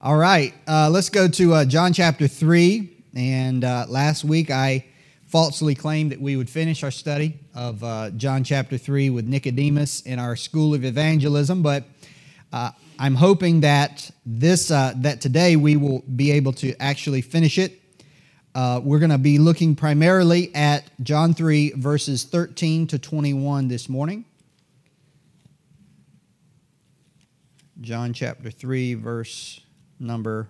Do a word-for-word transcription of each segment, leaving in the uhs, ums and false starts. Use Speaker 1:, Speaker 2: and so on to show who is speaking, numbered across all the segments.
Speaker 1: All right, uh, let's go to uh, John chapter three. And uh, last week I falsely claimed that we would finish our study of uh, John chapter three with Nicodemus in our School of Evangelism. But uh, I'm hoping that this uh, that today we will be able to actually finish it. Uh, we're going to be looking primarily at John three, verses thirteen to twenty-one this morning. John chapter three, verse number,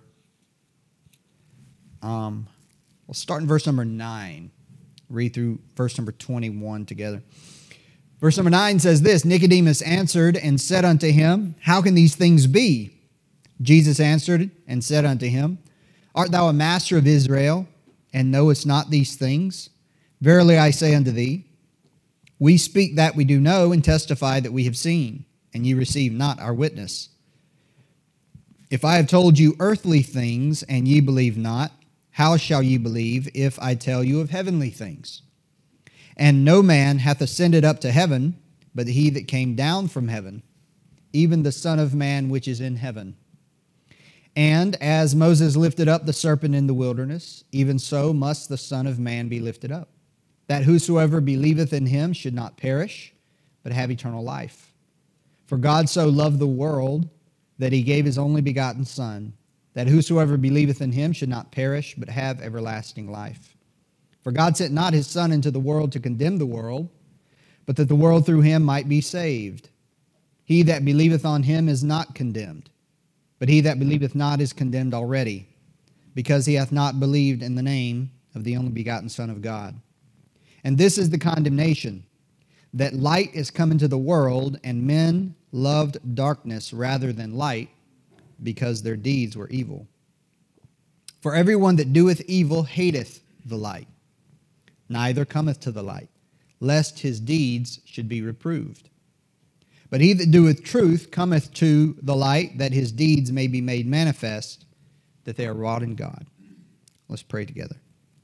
Speaker 1: um, we'll start in verse number nine. Read through verse number twenty-one together. Verse number nine says this: Nicodemus answered and said unto him, How can these things be? Jesus answered and said unto him, Art thou a master of Israel, and knowest not these things? Verily I say unto thee, we speak that we do know, and testify that we have seen, and ye receive not our witness. If I have told you earthly things, and ye believe not, how shall ye believe if I tell you of heavenly things? And no man hath ascended up to heaven, but he that came down from heaven, even the Son of Man which is in heaven. And as Moses lifted up the serpent in the wilderness, even so must the Son of Man be lifted up, that whosoever believeth in him should not perish, but have eternal life. For God so loved the world, that he gave his only begotten Son, that whosoever believeth in him should not perish, but have everlasting life. For God sent not his Son into the world to condemn the world, but that the world through him might be saved. He that believeth on him is not condemned, but he that believeth not is condemned already, because he hath not believed in the name of the only begotten Son of God. And this is the condemnation, that light is come into the world, and men loved darkness rather than light, because their deeds were evil. For everyone that doeth evil hateth the light, neither cometh to the light, lest his deeds should be reproved. But he that doeth truth cometh to the light, that his deeds may be made manifest, that they are wrought in God. Let's pray together.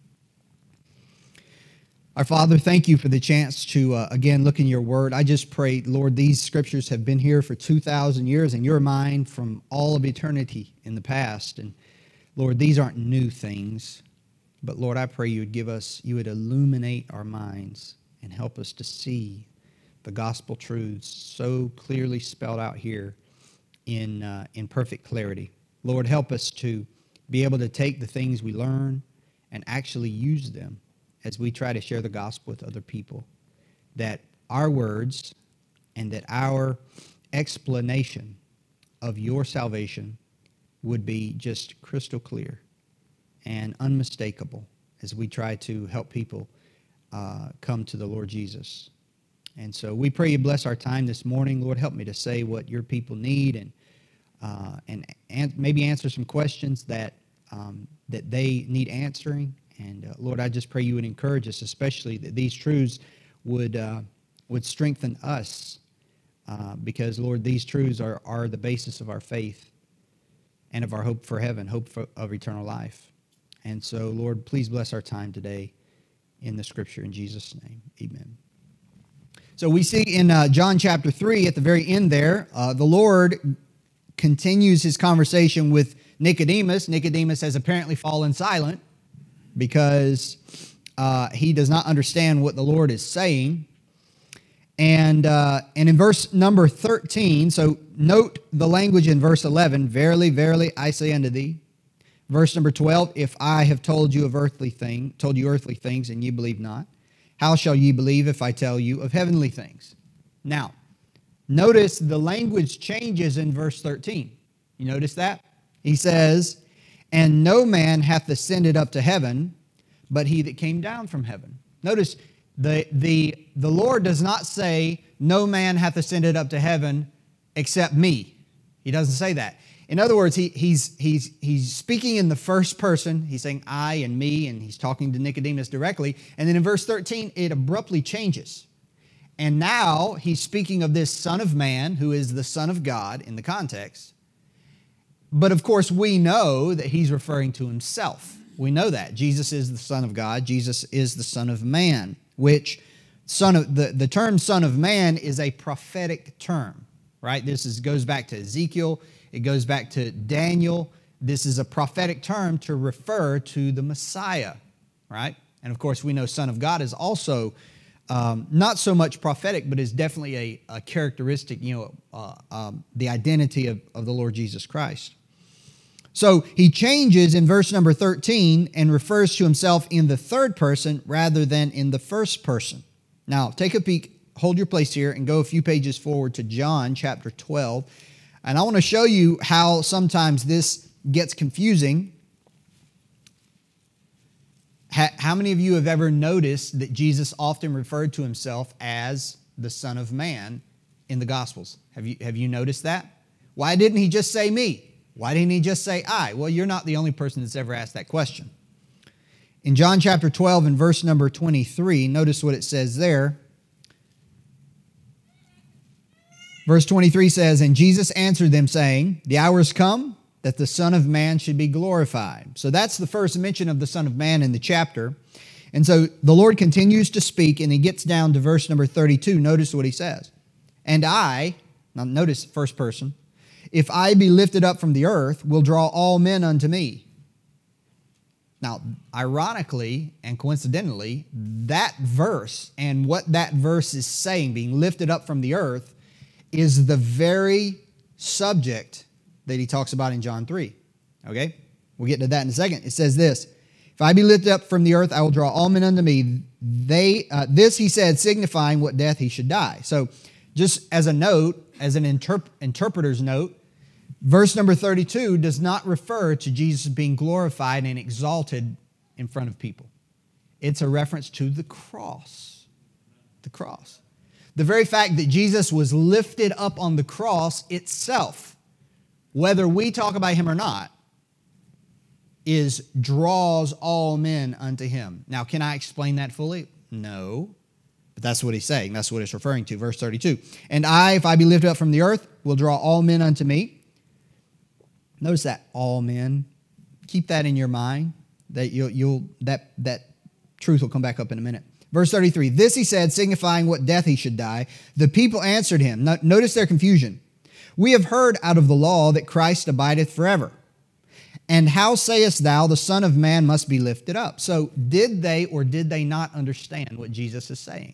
Speaker 1: Our Father, thank you for the chance to, uh, again, look in your word. I just pray, Lord, these scriptures have been here for two thousand years in your mind from all of eternity in the past. And Lord, these aren't new things. But Lord, I pray you would give us, you would illuminate our minds and help us to see the gospel truths so clearly spelled out here in, uh, in perfect clarity. Lord, help us to be able to take the things we learn and actually use them as we try to share the gospel with other people, that our words and that our explanation of your salvation would be just crystal clear and unmistakable as we try to help people uh, come to the Lord Jesus. And so we pray you bless our time this morning. Lord, help me to say what your people need, and uh, and, and maybe answer some questions that um, that they need answering. And uh, Lord, I just pray you would encourage us, especially that these truths would uh, would strengthen us, uh, because, Lord, these truths are, are the basis of our faith and of our hope for heaven, hope for, of eternal life. And so, Lord, please bless our time today in the Scripture. In Jesus' name, amen. So we see in uh, John chapter three, at the very end there, uh, the Lord continues his conversation with Nicodemus. Nicodemus has apparently fallen silent, because uh, he does not understand what the Lord is saying. And uh, and in verse number thirteen, so note the language in verse eleven, Verily, verily, I say unto thee. Verse number twelve, If I have told you of earthly thing, told you earthly things, and ye believe not, how shall ye believe if I tell you of heavenly things? Now, notice the language changes in verse thirteen. You notice that? He says, And no man hath ascended up to heaven, but he that came down from heaven. Notice, the, the, the Lord does not say, no man hath ascended up to heaven except me. He doesn't say that. In other words, he, he's, he's, he's speaking in the first person. He's saying I and me, and he's talking to Nicodemus directly. And then in verse thirteen, it abruptly changes. And now he's speaking of this Son of Man, who is the Son of God in the context. But of course, we know that he's referring to himself. We know that. Jesus is the Son of God. Jesus is the Son of Man, which son of the, the term Son of Man is a prophetic term, right? This is, goes back to Ezekiel. It goes back to Daniel. This is a prophetic term to refer to the Messiah, right? And of course, we know Son of God is also um, not so much prophetic, but is definitely a, a characteristic, you know, uh, um, the identity of, of the Lord Jesus Christ. So he changes in verse number thirteen and refers to himself in the third person rather than in the first person. Now, take a peek, hold your place here, and go a few pages forward to John chapter twelve. And I want to show you how sometimes this gets confusing. How many of you have ever noticed that Jesus often referred to himself as the Son of Man in the Gospels? Have you, have you noticed that? Why didn't he just say me? Why didn't he just say I? Well, you're not the only person that's ever asked that question. In John chapter twelve and verse number twenty-three, notice what it says there. Verse twenty-three says, "And Jesus answered them, saying, The hour is come that the Son of Man should be glorified." So that's the first mention of the Son of Man in the chapter. And so the Lord continues to speak, and he gets down to verse number thirty-two. Notice what he says. "And I," now notice first person, "if I be lifted up from the earth, will draw all men unto me." Now, ironically and coincidentally, that verse and what that verse is saying, being lifted up from the earth, is the very subject that he talks about in John three. Okay? We'll get to that in a second. It says this, "If I be lifted up from the earth, I will draw all men unto me." They, uh, this he said, signifying what death he should die. So just as a note, as an interp- interpreter's note, verse number thirty-two does not refer to Jesus being glorified and exalted in front of people. It's a reference to the cross. The cross. The very fact that Jesus was lifted up on the cross itself, whether we talk about him or not, is draws all men unto him. Now, can I explain that fully? No. But that's what he's saying. That's what it's referring to. Verse thirty-two. "And I, if I be lifted up from the earth, will draw all men unto me." Notice that, all men. Keep that in your mind. That you'll, you'll that that truth will come back up in a minute. Verse thirty-three. "This he said, signifying what death he should die. The people answered him." No, notice their confusion. "We have heard out of the law that Christ abideth forever. And how sayest thou, the Son of Man must be lifted up?" So did they or did they not understand what Jesus is saying?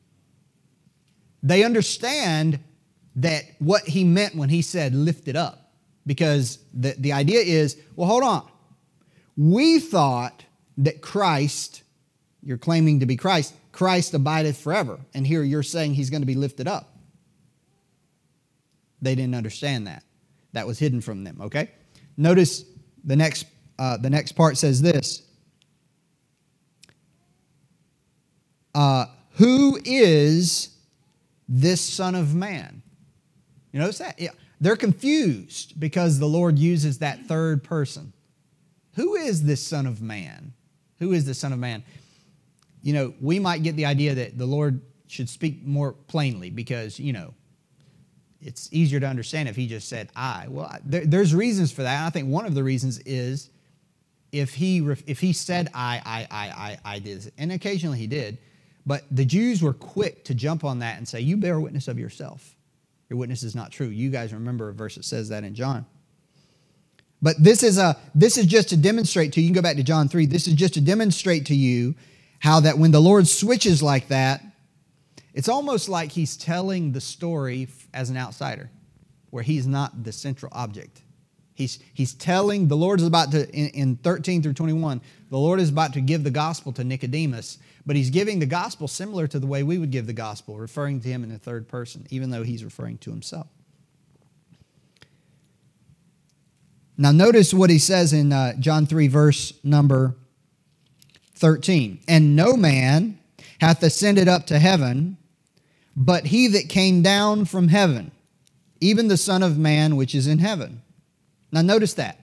Speaker 1: They understand that what he meant when he said lifted up. Because the, the idea is, well, hold on. We thought that Christ, you're claiming to be Christ, Christ abideth forever. And here you're saying he's going to be lifted up. They didn't understand that. That was hidden from them, okay? Notice the next, uh, the next part says this. Uh, "who is this Son of Man?" You notice that? Yeah. They're confused because the Lord uses that third person. Who is this Son of Man? Who is the Son of Man? You know, we might get the idea that the Lord should speak more plainly because, you know, it's easier to understand if he just said, I. Well, there, there's reasons for that. I think one of the reasons is if he if he said, I, I, I, I, I did, and occasionally he did, but the Jews were quick to jump on that and say, you bear witness of yourself. Your witness is not true. You guys remember a verse that says that in John. But this is a this is just to demonstrate to you. You can go back to John three. This is just to demonstrate to you how that when the Lord switches like that, it's almost like he's telling the story as an outsider, where he's not the central object. He's he's telling, the Lord is about to, in, in thirteen through twenty-one, the Lord is about to give the gospel to Nicodemus, but he's giving the gospel similar to the way we would give the gospel, referring to him in the third person, even though he's referring to himself. Now notice what he says in uh, John three, verse number thirteen. "And no man hath ascended up to heaven, but he that came down from heaven, even the Son of Man which is in heaven." Now notice that.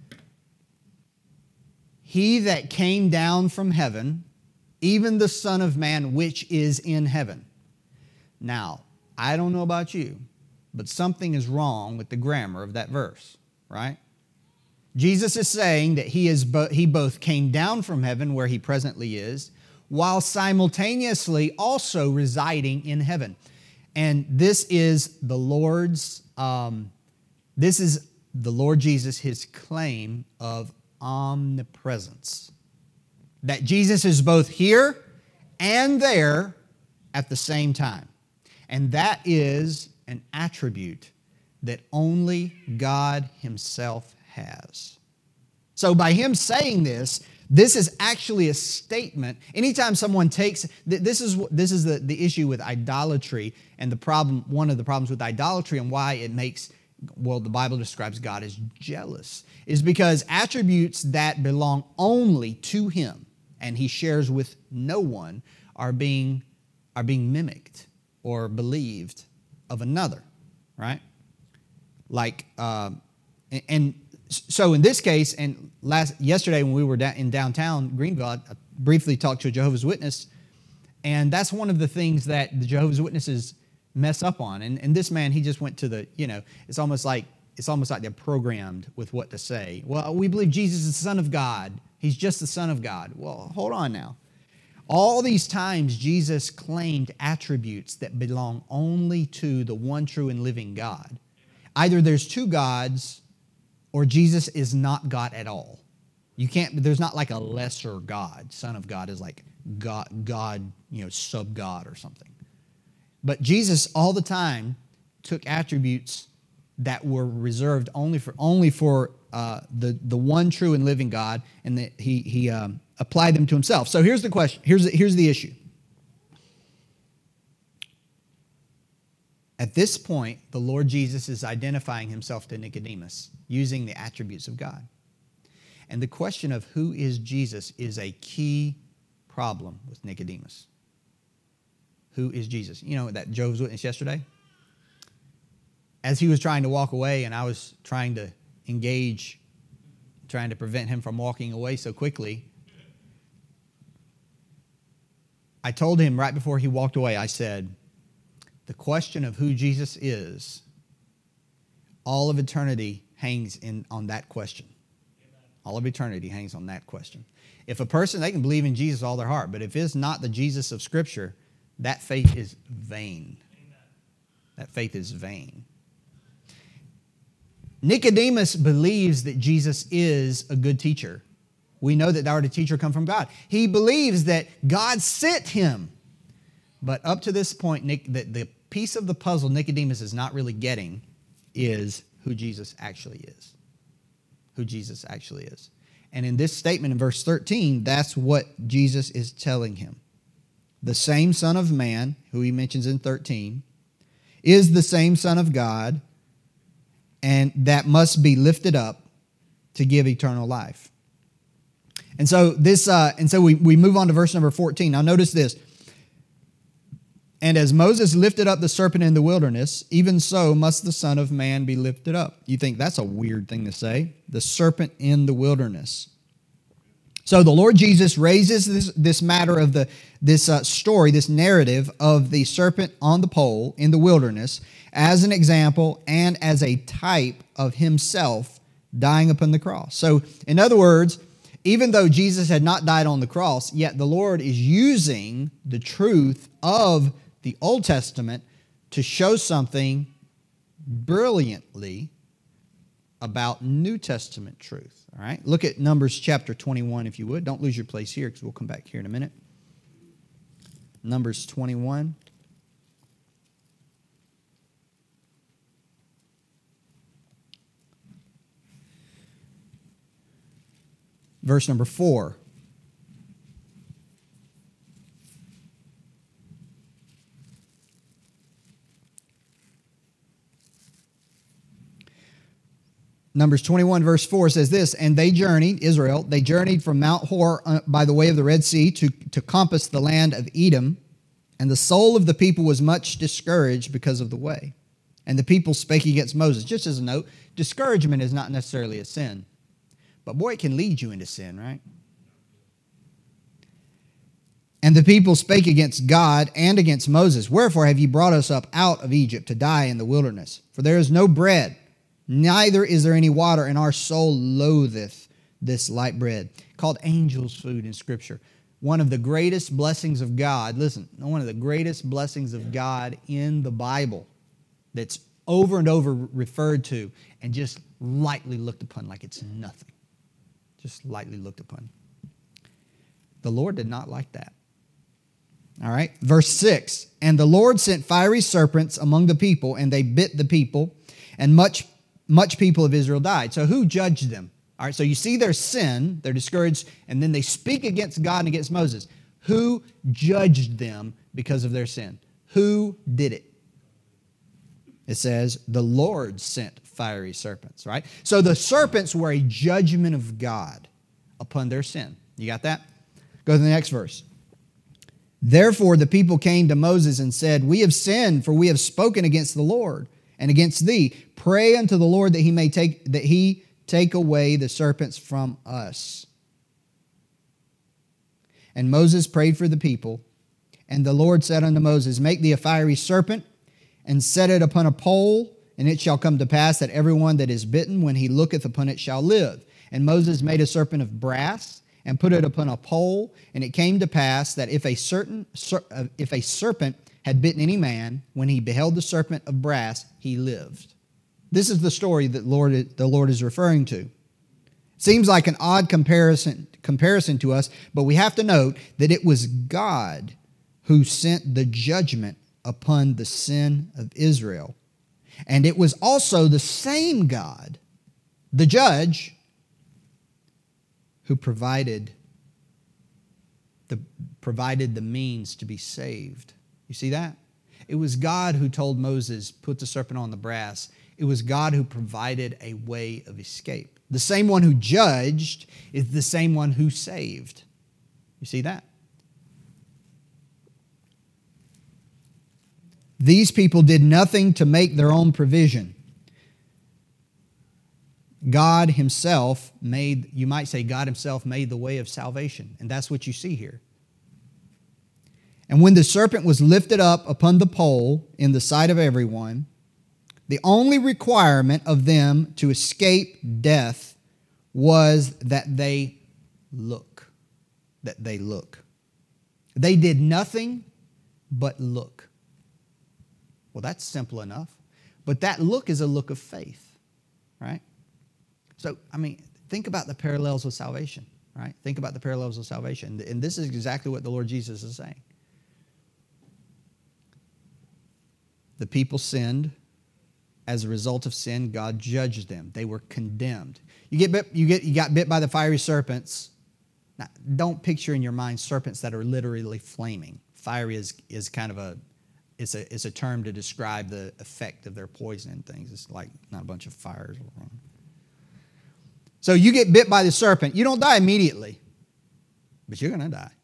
Speaker 1: He that came down from heaven, even the Son of Man which is in heaven. Now, I don't know about you, but something is wrong with the grammar of that verse, right? Jesus is saying that he is bo- he both came down from heaven where he presently is, while simultaneously also residing in heaven. And this is the Lord's, um, this is the Lord Jesus his claim of omnipresence. That Jesus is both here and there at the same time. And that is an attribute that only God himself has. So by him saying this, this is actually a statement. Anytime someone takes, this is this is the, the issue with idolatry and the problem, one of the problems with idolatry and why it makes, well, the Bible describes God as jealous, is because attributes that belong only to him and he shares with no one are being, are being mimicked or believed of another, right? Like, uh, and, and so in this case, and last yesterday when we were da- in downtown Greenville, I briefly talked to a Jehovah's Witness, and that's one of the things that the Jehovah's Witnesses mess up on. And, and this man, he just went to the, you know, it's almost like it's almost like they're programmed with what to say. Well, we believe Jesus is the Son of God. He's just the Son of God. Well, hold on now. All these times Jesus claimed attributes that belong only to the one true and living God. Either there's two gods or Jesus is not God at all. You can't, there's not like a lesser God. Son of God is like God, God, you know, sub-God or something. But Jesus all the time took attributes that were reserved only for only for uh, the the one true and living God, and that he he um, applied them to himself. So here's the question. Here's the, here's the issue. At this point, the Lord Jesus is identifying himself to Nicodemus using the attributes of God. And the question of who is Jesus is a key problem with Nicodemus. Who is Jesus? You know, that Jehovah's Witness yesterday? As he was trying to walk away and I was trying to engage, trying to prevent him from walking away so quickly, I told him right before he walked away, I said, the question of who Jesus is, all of eternity hangs in on that question. All of eternity hangs on that question. If a person, they can believe in Jesus all their heart, but if it's not the Jesus of Scripture, that faith is vain. That faith is vain. Nicodemus believes that Jesus is a good teacher. We know that thou art a teacher come from God. He believes that God sent him. But up to this point, Nick, the, the piece of the puzzle Nicodemus is not really getting is who Jesus actually is. Who Jesus actually is. And in this statement in verse thirteen, that's what Jesus is telling him. The same Son of Man, who he mentions in thirteen, is the same Son of God, and that must be lifted up to give eternal life. And so this, uh, and so we, we move on to verse number fourteen. Now notice this. And as Moses lifted up the serpent in the wilderness, even so must the Son of Man be lifted up. You think that's a weird thing to say? The serpent in the wilderness. So the Lord Jesus raises this, this matter of the this uh, story, this narrative of the serpent on the pole in the wilderness as an example and as a type of himself dying upon the cross. So in other words, even though Jesus had not died on the cross, yet the Lord is using the truth of the Old Testament to show something brilliantly about New Testament truth. All right, look at Numbers chapter twenty-one, if you would. Don't lose your place here because we'll come back here in a minute. Numbers twenty-one. Verse number four. Numbers twenty-one verse four says this, and they journeyed, Israel, they journeyed from Mount Hor uh, by the way of the Red Sea to, to compass the land of Edom, and the soul of the people was much discouraged because of the way. And the people spake against Moses. Just as a note, discouragement is not necessarily a sin, but boy, it can lead you into sin, right? And the people spake against God and against Moses, wherefore have ye brought us up out of Egypt to die in the wilderness? For there is no bread, neither is there any water, and our soul loatheth this light bread. Called angels' food in Scripture. One of the greatest blessings of God, listen, one of the greatest blessings of God in the Bible that's over and over referred to and just lightly looked upon like it's nothing. Just lightly looked upon. The Lord did not like that. All right, verse six. And the Lord sent fiery serpents among the people, and they bit the people, and much, much people of Israel died. So who judged them? All right, so you see their sin, they're discouraged, and then they speak against God and against Moses. Who judged them because of their sin? Who did it? It says, the Lord sent fiery serpents, right? So the serpents were a judgment of God upon their sin. You got that? Go to the next verse. Therefore the people came to Moses and said, we have sinned, for we have spoken against the Lord and against thee. Pray unto the Lord that he may take that he take away the serpents from us. And Moses prayed for the people, and the Lord said unto Moses, make thee a fiery serpent, and set it upon a pole, and it shall come to pass that everyone that is bitten, when he looketh upon it, shall live. And Moses made a serpent of brass, and put it upon a pole, and it came to pass that if a certain if a serpent had bitten any man, when he beheld the serpent of brass, he lived. This is the story that Lord, the Lord is referring to. Seems like an odd comparison, comparison to us, but we have to note that it was God who sent the judgment upon the sin of Israel. And it was also the same God, the judge, who provided the, provided the means to be saved. You see that? It was God who told Moses, put the serpent on the brass. It was God who provided a way of escape. The same one who judged is the same one who saved. You see that? These people did nothing to make their own provision. God himself made, you might say God himself made the way of salvation. And that's what you see here. And when the serpent was lifted up upon the pole in the sight of everyone, the only requirement of them to escape death was that they look. That they look. They did nothing but look. Well, that's simple enough. But that look is a look of faith, right? So, I mean, think about the parallels with salvation, right? Think about the parallels of salvation. And this is exactly what the Lord Jesus is saying. The people sinned. As a result of sin, God judged them. They were condemned. You get bit, you get you got bit by the fiery serpents. Now, don't picture in your mind serpents that are literally flaming. Fiery is is kind of a it's a it's a term to describe the effect of their poison and things. It's like not a bunch of fires. So you get bit by the serpent. You don't die immediately, but you're going to die.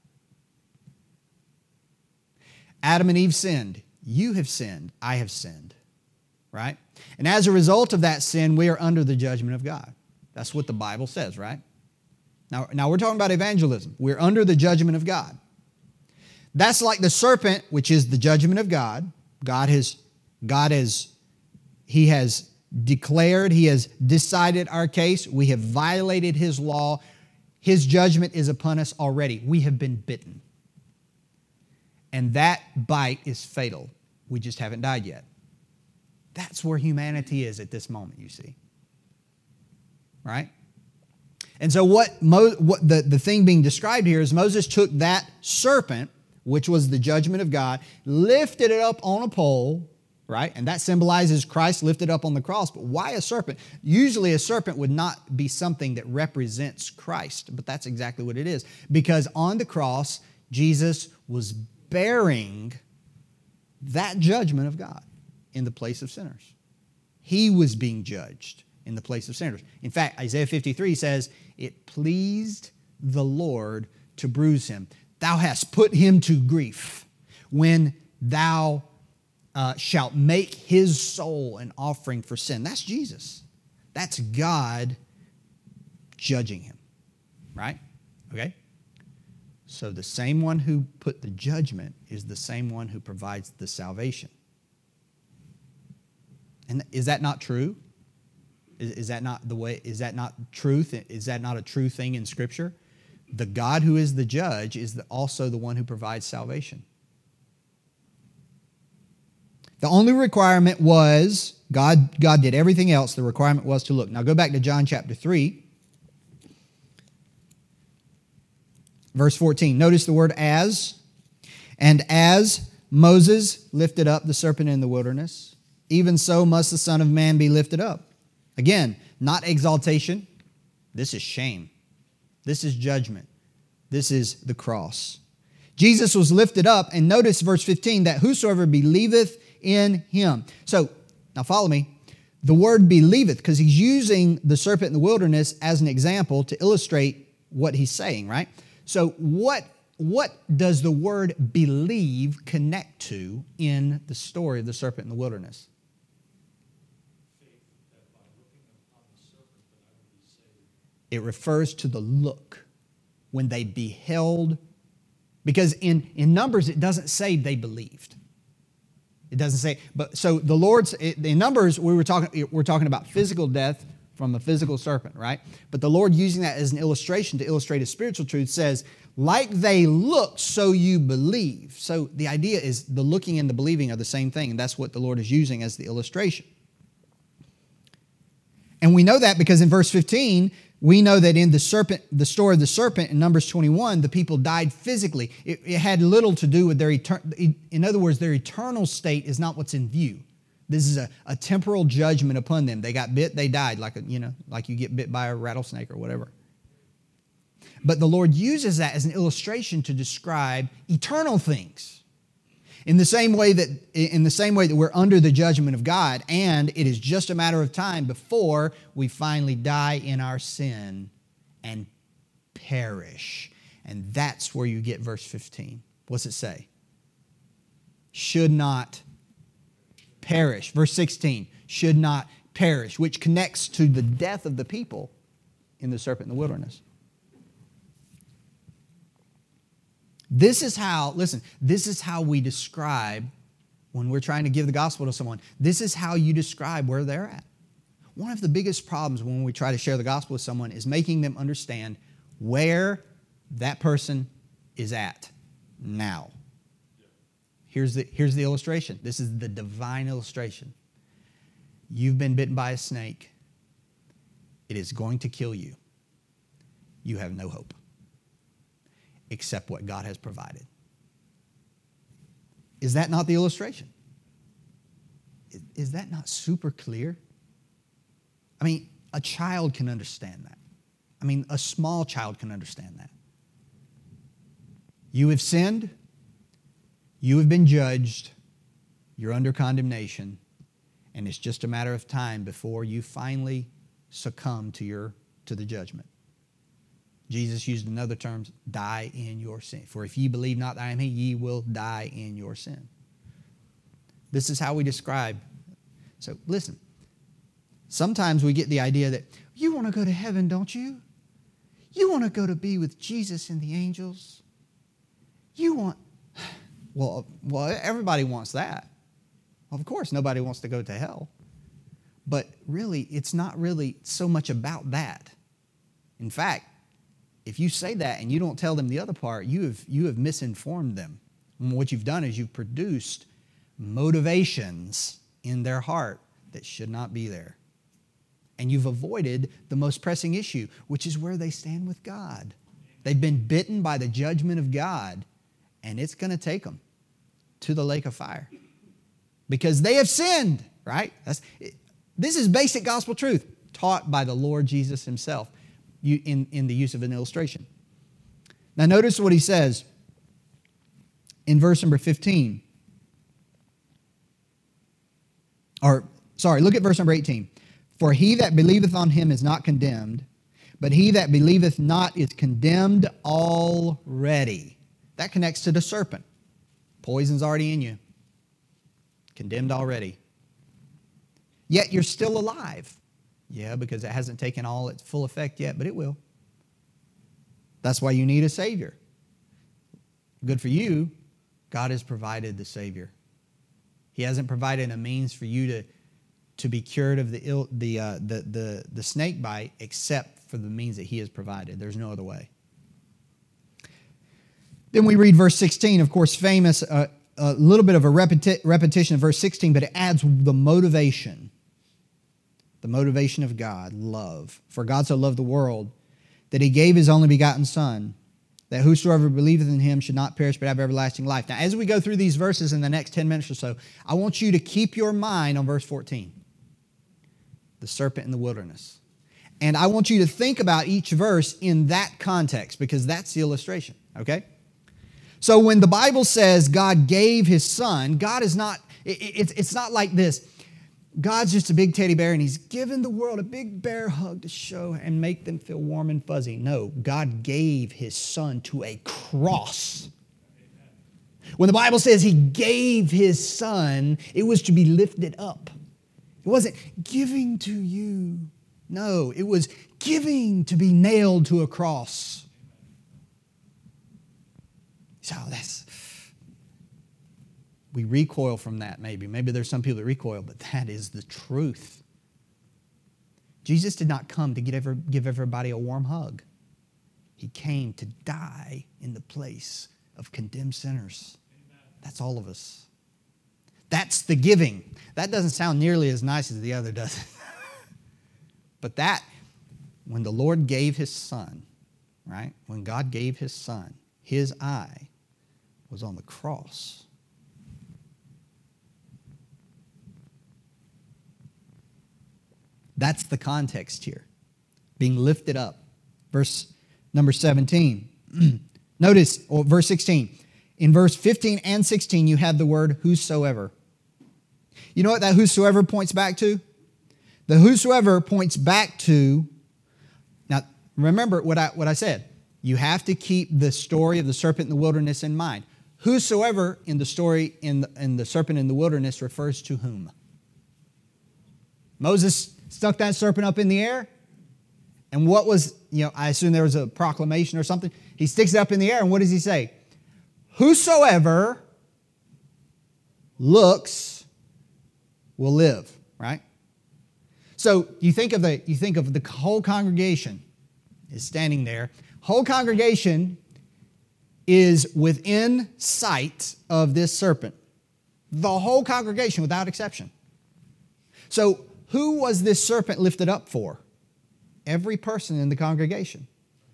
Speaker 1: Adam and Eve sinned. You have sinned. I have sinned. Right? And as a result of that sin, we are under the judgment of God. That's what the Bible says, right? Now, now we're talking about evangelism. We're under the judgment of God. That's like the serpent, which is the judgment of God. God has, God has, He has declared, He has decided our case. We have violated His law. His judgment is upon us already. We have been bitten. And that bite is fatal. We just haven't died yet. That's where humanity is at this moment, you see. Right? And so what, Mo, what the, the thing being described here is Moses took that serpent, which was the judgment of God, lifted it up on a pole, right? And that symbolizes Christ lifted up on the cross. But why a serpent? Usually a serpent would not be something that represents Christ, but that's exactly what it is. Because on the cross, Jesus was bearing that judgment of God in the place of sinners. He was being judged in the place of sinners. In fact, Isaiah fifty-three says, it pleased the Lord to bruise him. Thou hast put him to grief when thou uh, shalt make his soul an offering for sin. That's Jesus. That's God judging him. Right? Okay? So the same one who put the judgment is the same one who provides the salvation. And is that not true? Is, is that not the way? Is that not truth? Is that not a true thing in Scripture? The God who is the judge is the, also the one who provides salvation. The only requirement was, God, God did everything else. The requirement was to look. Now go back to John chapter three. Verse fourteen. Notice the word as. And as Moses lifted up the serpent in the wilderness, even so must the Son of Man be lifted up. Again, not exaltation. This is shame. This is judgment. This is the cross. Jesus was lifted up, and notice verse fifteen, that whosoever believeth in him. So, now follow me. The word believeth, because he's using the serpent in the wilderness as an example to illustrate what he's saying, right? So what, what does the word believe connect to in the story of the serpent in the wilderness? It refers to the look when they beheld, because in, in Numbers it doesn't say they believed. It doesn't say, but so the Lord's, in Numbers we were talking, we're talking about physical death from a physical serpent, right? But the Lord, using that as an illustration to illustrate a spiritual truth, says, like they looked, so you believe. So the idea is the looking and the believing are the same thing, and that's what the Lord is using as the illustration. And we know that because in verse fifteen, we know that in the serpent, the story of the serpent in Numbers twenty-one, the people died physically. It, it had little to do with their eternal, in other words, their eternal state is not what's in view. This is a, a temporal judgment upon them. They got bit, they died, like a, you know, like you get bit by a rattlesnake or whatever. But the Lord uses that as an illustration to describe eternal things. In the same way that in the same way that we're under the judgment of God, and it is just a matter of time before we finally die in our sin and perish. And that's where you get verse fifteen. What's it say? Should not perish. Verse sixteen, should not perish, which connects to the death of the people in the serpent in the wilderness. This is how, listen, this is how we describe when we're trying to give the gospel to someone. This is how you describe where they're at. One of the biggest problems when we try to share the gospel with someone is making them understand where that person is at now. Here's the, here's the illustration. This is the divine illustration. You've been bitten by a snake. It is going to kill you. You have no hope except what God has provided. Is that not the illustration? Is that not super clear? I mean, a child can understand that. I mean, a small child can understand that. You have sinned. You have been judged. You're under condemnation. And it's just a matter of time before you finally succumb to your to the judgment. Jesus used another term, die in your sin. For if ye believe not that I am he, ye will die in your sin. This is how we describe. So listen, sometimes we get the idea that you want to go to heaven, don't you? You want to go to be with Jesus and the angels. You want, well, well, everybody wants that. Of course, nobody wants to go to hell. But really, it's not really so much about that. In fact, if you say that and you don't tell them the other part, you have, you have misinformed them. And what you've done is you've produced motivations in their heart that should not be there. And you've avoided the most pressing issue, which is where they stand with God. They've been bitten by the judgment of God, and it's going to take them to the lake of fire because they have sinned, right? That's, this is basic gospel truth taught by the Lord Jesus himself. You, in, in the use of an illustration. Now notice what he says in verse number fifteen. Or, sorry, look at verse number eighteen. For he that believeth on him is not condemned, but he that believeth not is condemned already. That connects to the serpent. Poison's already in you. Condemned already. Yet you're still alive. Yeah, because it hasn't taken all its full effect yet, but it will. That's why you need a Savior. Good for you, God has provided the Savior. He hasn't provided a means for you to, to be cured of the, ill, the, uh, the, the, the snake bite except for the means that he has provided. There's no other way. Then we read verse sixteen, of course, famous, uh, a little bit of a repeti- repetition of verse sixteen, but it adds the motivation. The motivation of God, love. For God so loved the world that he gave his only begotten Son, that whosoever believeth in him should not perish but have everlasting life. Now, as we go through these verses in the next ten minutes or so, I want you to keep your mind on verse fourteen. The serpent in the wilderness. And I want you to think about each verse in that context, because that's the illustration, okay? So when the Bible says God gave his Son, God is not, it, it's, it's not like this. God's just a big teddy bear and he's given the world a big bear hug to show and make them feel warm and fuzzy. No, God gave his Son to a cross. When the Bible says he gave his Son, it was to be lifted up. It wasn't giving to you. No, it was giving to be nailed to a cross. So that's... We recoil from that maybe. Maybe there's some people that recoil, but that is the truth. Jesus did not come to get ever, give everybody a warm hug. He came to die in the place of condemned sinners. That's all of us. That's the giving. That doesn't sound nearly as nice as the other, does it? But that, when the Lord gave his Son, right? When God gave his Son, his eye was on the cross. That's the context here. Being lifted up. Verse number seventeen. Notice, or verse sixteen. In verse fifteen and sixteen, you have the word whosoever. You know what that whosoever points back to? The whosoever points back to, now remember what I, what I said. You have to keep the story of the serpent in the wilderness in mind. Whosoever in the story in the, in the serpent in the wilderness refers to whom? Moses stuck that serpent up in the air. And what was, you know, I assume there was a proclamation or something. He sticks it up in the air, and what does he say? Whosoever looks will live, right? So you think of the you think of the whole congregation is standing there. Whole congregation is within sight of this serpent. The whole congregation without exception. So who was this serpent lifted up for? Every person in the congregation.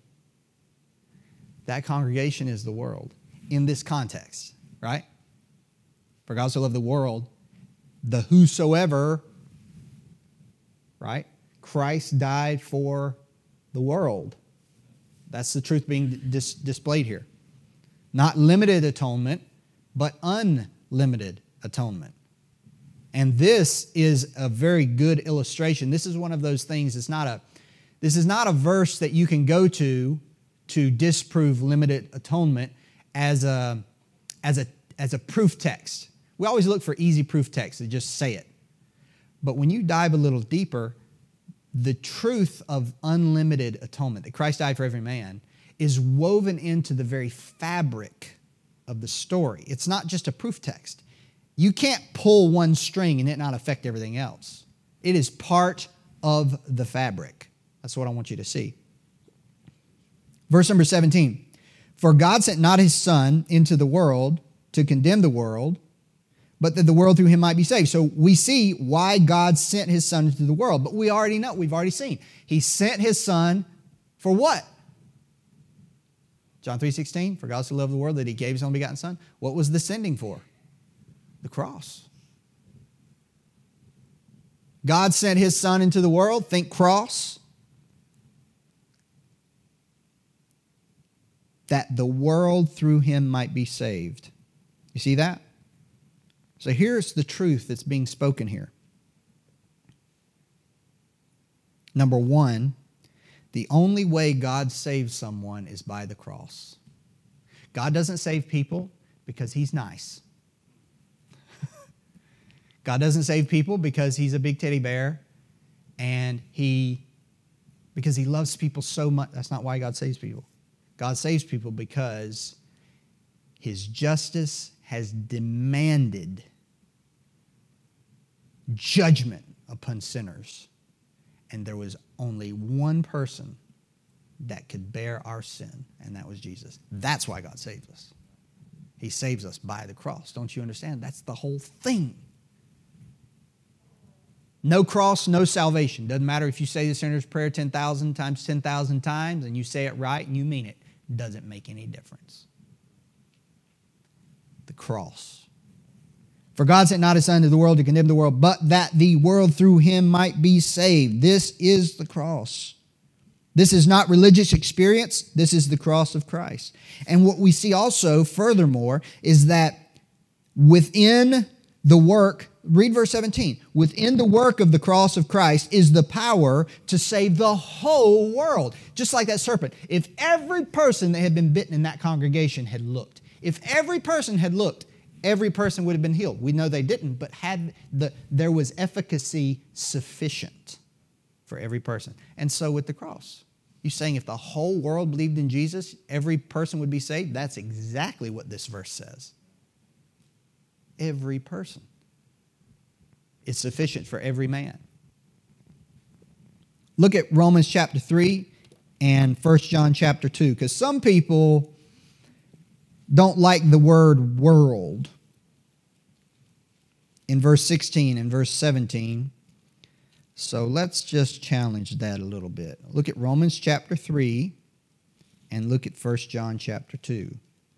Speaker 1: That congregation is the world in this context, right? For God so loved the world, the whosoever, right? Christ died for the world. That's the truth being dis- displayed here. Not limited atonement, but unlimited atonement. And this is a very good illustration. This is one of those things, it's not a, this is not a verse that you can go to to disprove limited atonement as a, as a, as a proof text. We always look for easy proof texts that just say it. But when you dive a little deeper, the truth of unlimited atonement, that Christ died for every man, is woven into the very fabric of the story. It's not just a proof text. You can't pull one string and it not affect everything else. It is part of the fabric. That's what I want you to see. Verse number seventeen. For God sent not his Son into the world to condemn the world, but that the world through him might be saved. So we see why God sent his Son into the world. But we already know, we've already seen. He sent his Son for what? John three sixteen, for God so loved the world that he gave his only begotten Son. What was the sending for? The cross. God sent his Son into the world. Think cross. That the world through him might be saved. You see that? So here's the truth that's being spoken here. Number one, the only way God saves someone is by the cross. God doesn't save people because he's nice. God doesn't save people because he's a big teddy bear and he, because he loves people so much. That's not why God saves people. God saves people because his justice has demanded judgment upon sinners. And there was only one person that could bear our sin, and that was Jesus. That's why God saved us. He saves us by the cross. Don't you understand? That's the whole thing. No cross, no salvation. Doesn't matter if you say the sinner's prayer ten thousand times ten thousand times and you say it right and you mean it. Doesn't make any difference. The cross. For God sent not his Son into the world to condemn the world, but that the world through him might be saved. This is the cross. This is not religious experience. This is the cross of Christ. And what we see also, furthermore, is that within the work, read verse seventeen, within the work of the cross of Christ is the power to save the whole world. Just like that serpent. If every person that had been bitten in that congregation had looked, if every person had looked, every person would have been healed. We know they didn't, but had the there was efficacy sufficient for every person. And so with the cross, you saying if the whole world believed in Jesus, every person would be saved? That's exactly what this verse says. Every person. It's sufficient for every man. Look at Romans chapter three and First John chapter two, because some people don't like the word world in verse sixteen and verse seventeen. So let's just challenge that a little bit. Look at Romans chapter three and look at First John chapter two.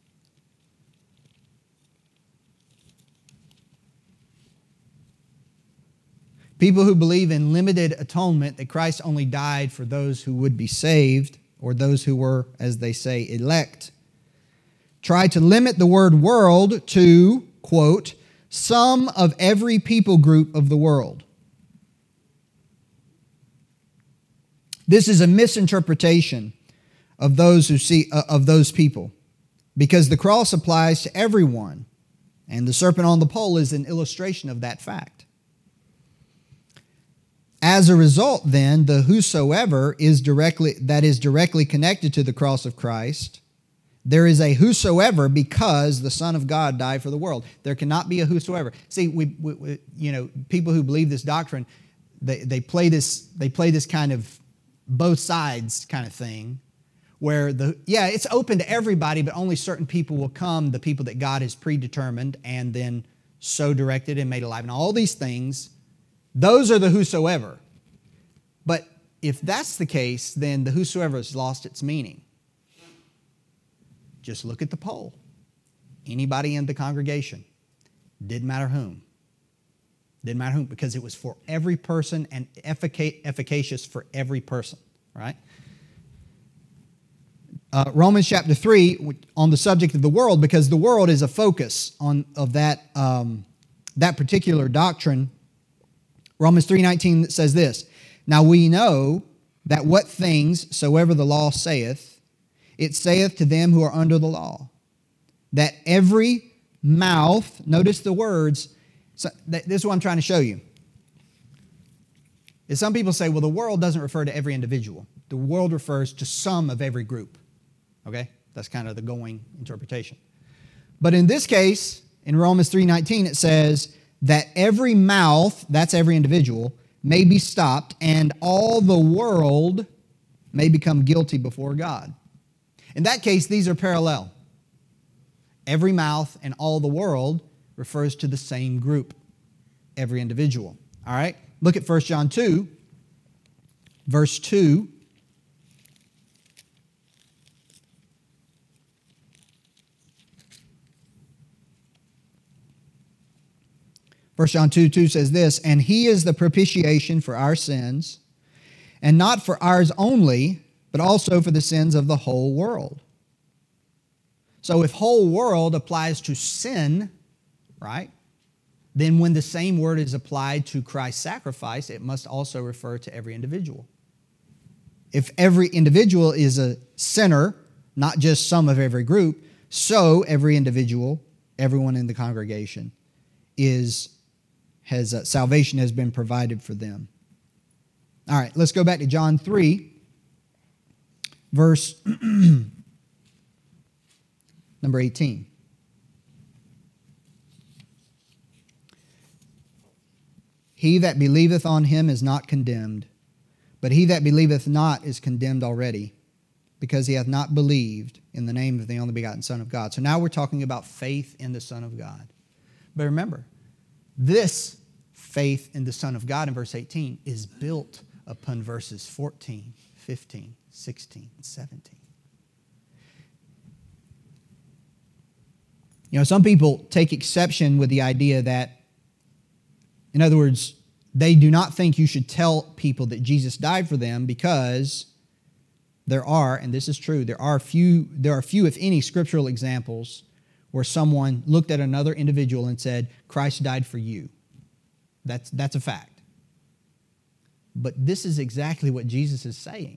Speaker 1: People who believe in limited atonement, that Christ only died for those who would be saved, or those who were, as they say, elect, try to limit the word world to, quote, some of every people group of the world. This is a misinterpretation of those who see uh, of those people, because the cross applies to everyone, and the serpent on the pole is an illustration of that fact. As a result, then, the whosoever is directly that is directly connected to the cross of Christ, there is a whosoever because the Son of God died for the world. There cannot be a whosoever. See, we, we, we you know, people who believe this doctrine, they, they play this they play this kind of both sides kind of thing, where the yeah, it's open to everybody, but only certain people will come, the people that God has predetermined and then so directed and made alive. And all these things, those are the whosoever. But if that's the case, then the whosoever has lost its meaning. Just look at the poll. Anybody in the congregation. Didn't matter whom. Didn't matter whom, because it was for every person and effic- efficacious for every person, right? Uh, Romans chapter three, on the subject of the world, because the world is a focus on of that, um, that particular doctrine. Romans three nineteen says this, now we know that what things soever the law saith, it saith to them who are under the law, that every mouth, notice the words, so this is what I'm trying to show you. Is some people say, well, the world doesn't refer to every individual. The world refers to some of every group. Okay? That's kind of the going interpretation. But in this case, in Romans three nineteen, it says that every mouth, that's every individual, may be stopped, and all the world may become guilty before God. In that case, these are parallel. Every mouth and all the world refers to the same group, every individual. All right? Look at First John two, verse two. First John two, two says this, and he is the propitiation for our sins, and not for ours only, but also for the sins of the whole world. So if whole world applies to sin, right, then when the same word is applied to Christ's sacrifice, it must also refer to every individual. If every individual is a sinner, not just some of every group, so every individual, everyone in the congregation, is has uh, salvation has been provided for them. All right, let's go back to John three, verse number eighteen. He that believeth on him is not condemned, but he that believeth not is condemned already, because he hath not believed in the name of the only begotten Son of God. So now we're talking about faith in the Son of God. But remember, this faith in the Son of God in verse eighteen is built upon verses fourteen, fifteen, sixteen, and seventeen. You know, some people take exception with the idea that, in other words, they do not think you should tell people that Jesus died for them because there are, and this is true, there are few, there are few, if any, scriptural examples where someone looked at another individual and said, Christ died for you. That's, that's a fact. But this is exactly what Jesus is saying.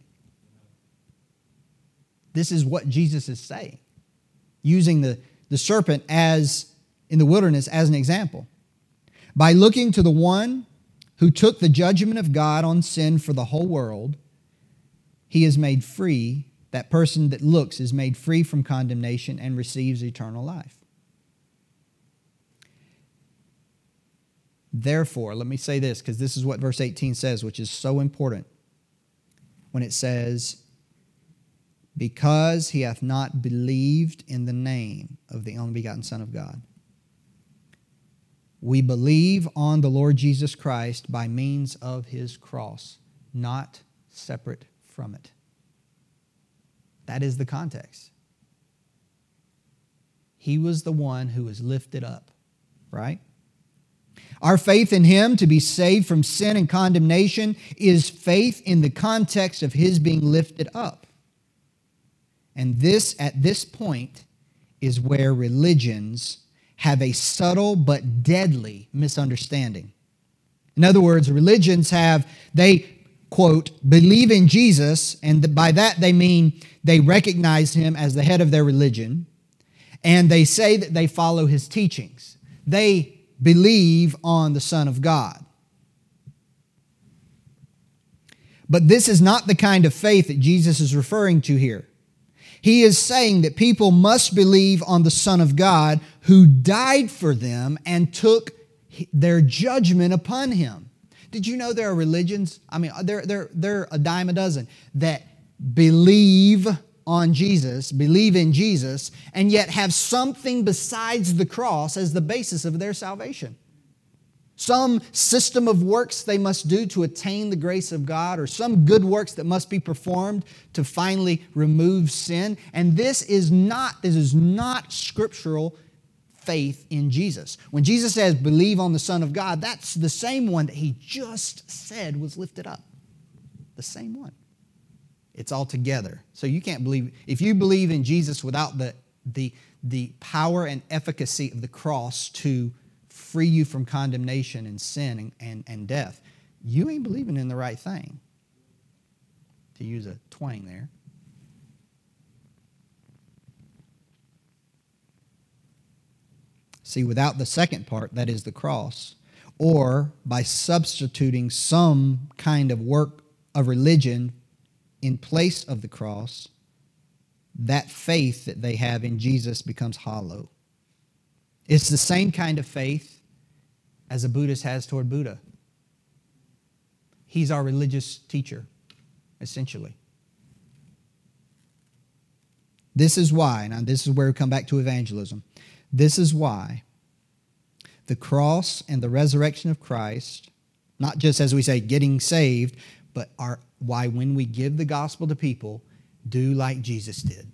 Speaker 1: This is what Jesus is saying, using the, the serpent as in the wilderness as an example. By looking to the one who took the judgment of God on sin for the whole world, he is made free. That person that looks is made free from condemnation and receives eternal life. Therefore, let me say this, because this is what verse eighteen says, which is so important. When it says, because he hath not believed in the name of the only begotten Son of God. We believe on the Lord Jesus Christ by means of his cross, not separate from it. That is the context. He was the one who was lifted up, right? Our faith in him to be saved from sin and condemnation is faith in the context of his being lifted up. And this, at this point, is where religions have a subtle but deadly misunderstanding. In other words, religions have, they, quote, believe in Jesus, and by that they mean they recognize him as the head of their religion, and they say that they follow his teachings. They believe on the Son of God. But this is not the kind of faith that Jesus is referring to here. He is saying that people must believe on the Son of God who died for them and took their judgment upon him. Did you know there are religions, I mean, there, there, there are a dime a dozen, that believe on Jesus, believe in Jesus, and yet have something besides the cross as the basis of their salvation. Some system of works they must do to attain the grace of God, or some good works that must be performed to finally remove sin. And this is not, this is not scriptural faith in Jesus. When Jesus says, believe on the Son of God, that's the same one that he just said was lifted up. The same one. It's all together. So you can't believe, if you believe in Jesus without the, the, the power and efficacy of the cross to free you from condemnation and sin and, and, and death, you ain't believing in the right thing, to use a twang there. See, without the second part, that is the cross, or by substituting some kind of work of religion in place of the cross, that faith that they have in Jesus becomes hollow. It's the same kind of faith as a Buddhist has toward Buddha. He's our religious teacher, essentially. This is why, and this is where we come back to evangelism. This is why the cross and the resurrection of Christ, not just as we say getting saved, but are why when we give the gospel to people, do like Jesus did.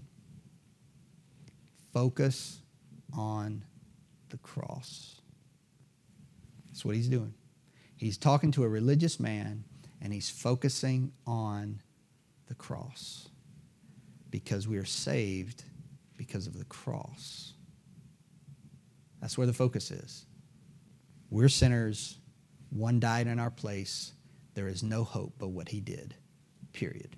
Speaker 1: Focus on the cross. That's what he's doing. He's talking to a religious man, and he's focusing on the cross. Because we are saved because of the cross. That's where the focus is. We're sinners. One died in our place. There is no hope but what he did. Period.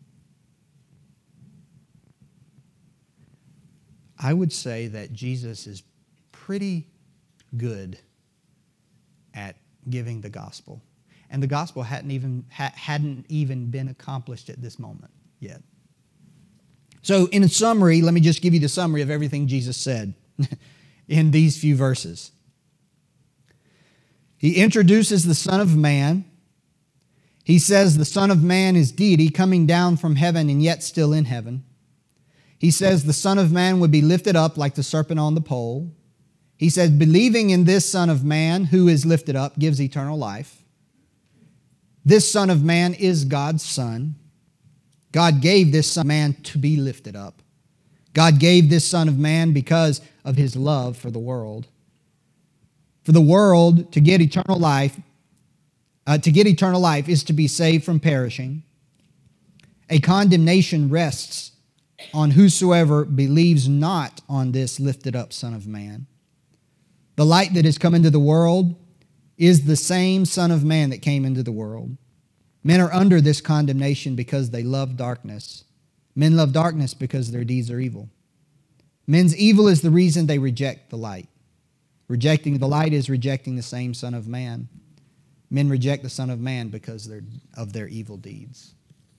Speaker 1: I would say that Jesus is pretty good at giving the gospel. And the gospel hadn't even, ha- hadn't even been accomplished at this moment yet. So in a summary, let me just give you the summary of everything Jesus said in these few verses. He introduces the Son of Man. He says the Son of Man is deity coming down from heaven and yet still in heaven. He says the Son of Man would be lifted up like the serpent on the pole. He says believing in this Son of Man who is lifted up gives eternal life. This Son of Man is God's Son. God gave this Son of Man to be lifted up. God gave this Son of Man because of His love for the world. For the world to get eternal life, uh, to get eternal life is to be saved from perishing. A condemnation rests on whosoever believes not on this lifted up Son of Man. The light that has come into the world is the same Son of Man that came into the world. Men are under this condemnation because they love darkness. Men love darkness because their deeds are evil. Men's evil is the reason they reject the light. Rejecting the light is rejecting the same Son of Man. Men reject the Son of Man because of their evil deeds.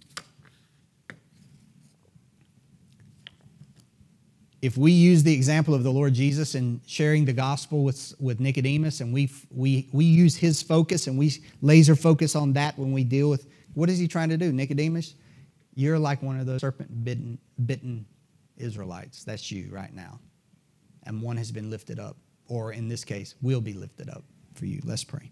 Speaker 1: If we use the example of the Lord Jesus in sharing the gospel with, with Nicodemus, and we, we, we use his focus and we laser focus on that when we deal with, what is he trying to do? Nicodemus, you're like one of those serpent-bitten bitten Israelites. That's you right now. And one has been lifted up, or in this case, will be lifted up for you. Let's pray.